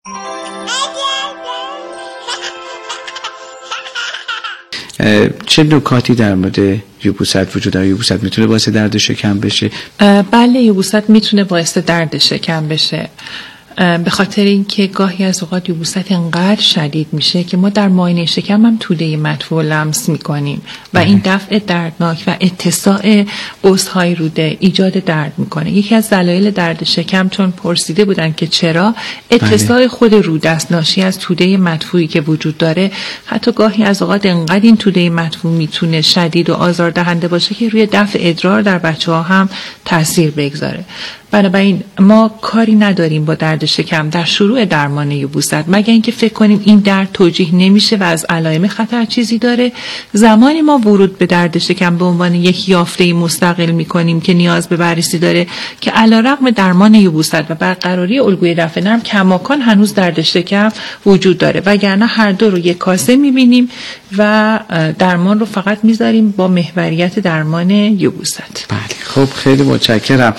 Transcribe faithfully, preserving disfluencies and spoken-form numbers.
چه نکاتی در مورد یبوست وجود داره؟ یبوست میتونه باعث درد شکم بشه؟ بله، یبوست میتونه باعث درد شکم بشه، به خاطر اینکه گاهی از اوقات یبوست انقدر شدید میشه که ما در معاینه شکم هم توده مدفوع لمس میکنیم و این دفع دردناک و اتساع عضوهای روده ایجاد درد میکنه. یکی از دلایل درد شکم، چون پرسیده بودن که چرا، اتساع خود روده است، ناشی از توده مدفوعی که وجود داره. حتی گاهی از اوقات انقدر این توده مدفوع میتونه شدید و آزاردهنده باشه که روی دفع ادرار در بچه‌ها هم تاثیر بگذاره. بنابراین ما کاری نداریم با درد شکم در شروع درمان یبوست، مگر اینکه فکر کنیم این درد توجیه نمیشه و از علائم خطر چیزی داره. زمانی ما ورود به درد شکم به عنوان یک یافته مستقل میکنیم که نیاز به بررسی داره که علیرغم درمان یبوست و برقراری الگوی دفع نرم کماکان هنوز درد شکم وجود داره، وگرنه هر دو رو یک کاسه میبینیم و درمان رو فقط میذاریم با محوریت درمان یبوست. بله، خب خیلی متشکرم.